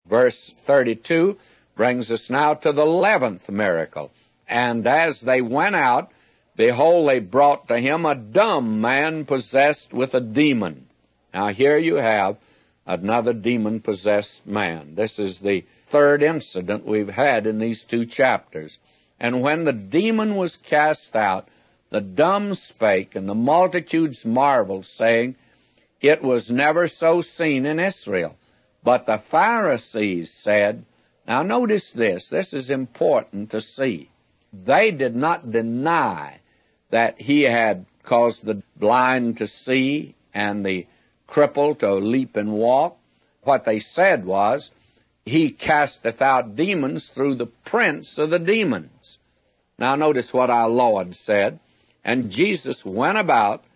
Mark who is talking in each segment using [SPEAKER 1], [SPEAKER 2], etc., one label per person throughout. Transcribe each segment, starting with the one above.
[SPEAKER 1] Verse 32 brings us now to the 11th miracle. And as they went out, behold, they brought to him a dumb man possessed with a demon. Now here you have another demon-possessed man. This is the third incident we've had in these 2 chapters. And when the demon was cast out, the dumb spake, and the multitudes marveled, saying, It was never so seen in Israel. But the Pharisees said, now notice this is important to see. They did not deny that he had caused the blind to see and the crippled to leap and walk. What they said was, he casteth out demons through the prince of the demons. Now notice what our Lord said. And Jesus went about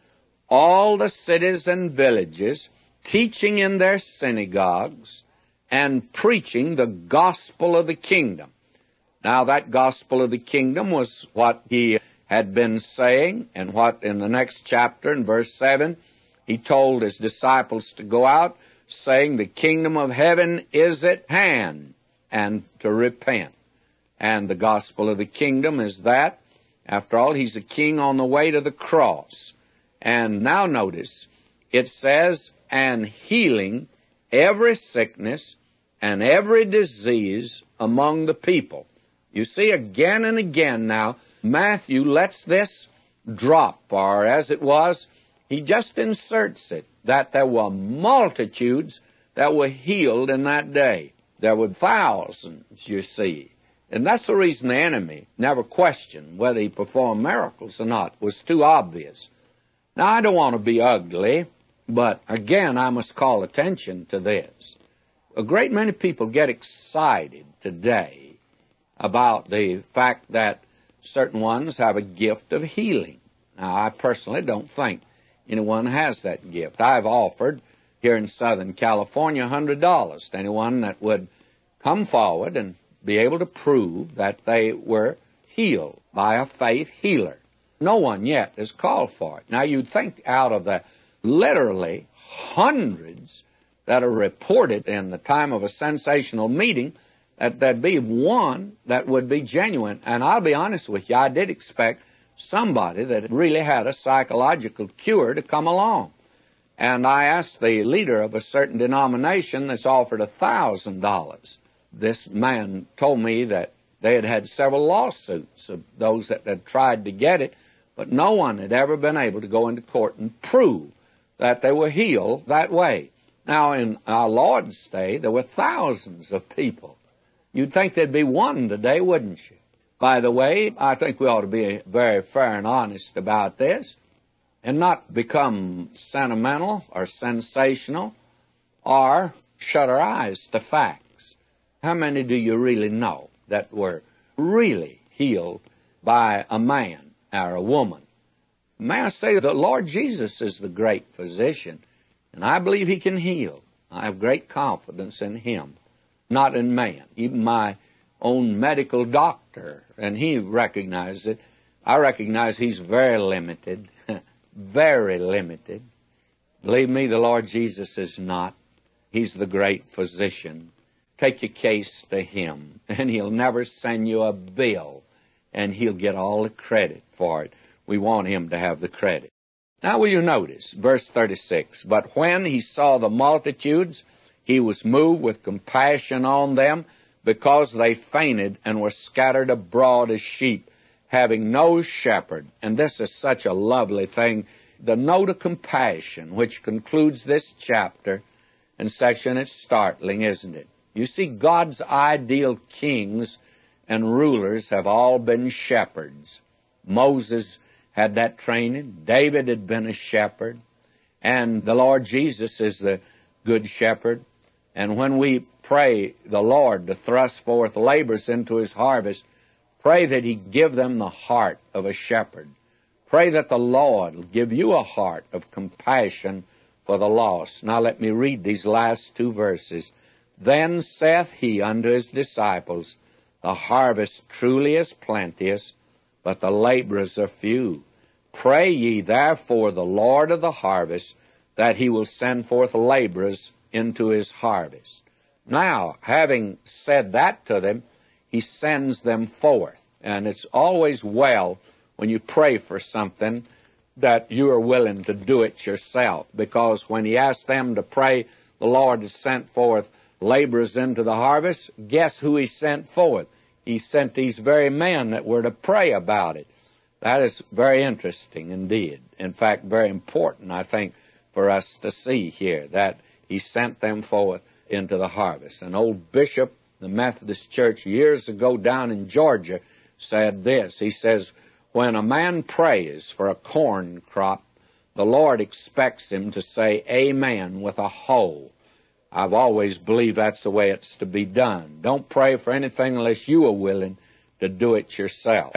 [SPEAKER 1] all the cities and villages, teaching in their synagogues and preaching the gospel of the kingdom. Now that gospel of the kingdom was what he had been saying, and what in the next chapter, in verse 7, he told his disciples to go out, saying, the kingdom of heaven is at hand, and to repent. And the gospel of the kingdom is that, after all, he's a king on the way to the cross. And now notice, it says, and healing every sickness and every disease among the people. You see, again and again now, Matthew lets this drop, or as it was, he just inserts it, that there were multitudes that were healed in that day. There were thousands, you see. And that's the reason the enemy never questioned whether he performed miracles or not. It was too obvious. Now, I don't want to be ugly, but again, I must call attention to this. A great many people get excited today about the fact that certain ones have a gift of healing. Now, I personally don't think anyone has that gift. I've offered here in Southern California $100 to anyone that would come forward and be able to prove that they were healed by a faith healer. No one yet has called for it. Now, you'd think out of the literally hundreds that are reported in the time of a sensational meeting, that there'd be one that would be genuine. And I'll be honest with you, I did expect somebody that really had a psychological cure to come along. And I asked the leader of a certain denomination that's offered $1,000. This man told me that they had had several lawsuits of those that had tried to get it, but no one had ever been able to go into court and prove that they were healed that way. Now, in our Lord's day, there were thousands of people. You'd think there'd be one today, wouldn't you? By the way, I think we ought to be very fair and honest about this and not become sentimental or sensational or shut our eyes to facts. How many do you really know that were really healed by a man or a woman? May I say, the Lord Jesus is the great physician, and I believe he can heal. I have great confidence in him, not in man. Even my own medical doctor, and he recognizes it. I recognize he's very limited, very limited. Believe me, the Lord Jesus is not. He's the great physician. Take your case to him, and he'll never send you a bill, and he'll get all the credit for it. We want him to have the credit. Now will you notice, verse 36, but when he saw the multitudes, he was moved with compassion on them, because they fainted and were scattered abroad as sheep, having no shepherd. And this is such a lovely thing, the note of compassion, which concludes this chapter and section. It's startling, isn't it? You see, God's ideal kings and rulers have all been shepherds. Moses had that training. David had been a shepherd. And the Lord Jesus is the good shepherd. And when we pray the Lord to thrust forth laborers into his harvest, pray that he give them the heart of a shepherd. Pray that the Lord will give you a heart of compassion for the lost. Now let me read these last 2 verses. Then saith he unto his disciples, the harvest truly is plenteous, but the laborers are few. Pray ye therefore the Lord of the harvest, that he will send forth laborers into his harvest. Now, having said that to them, he sends them forth. And it's always well when you pray for something that you are willing to do it yourself. Because when he asked them to pray, the Lord has sent forth laborers into the harvest. Guess who he sent forth? He sent these very men that were to pray about it. That is very interesting indeed. In fact, very important, I think, for us to see here, that he sent them forth into the harvest. An old bishop, the Methodist Church, years ago down in Georgia, said this. He says, when a man prays for a corn crop, the Lord expects him to say amen with a hoe. I've always believed that's the way it's to be done. Don't pray for anything unless you are willing to do it yourself.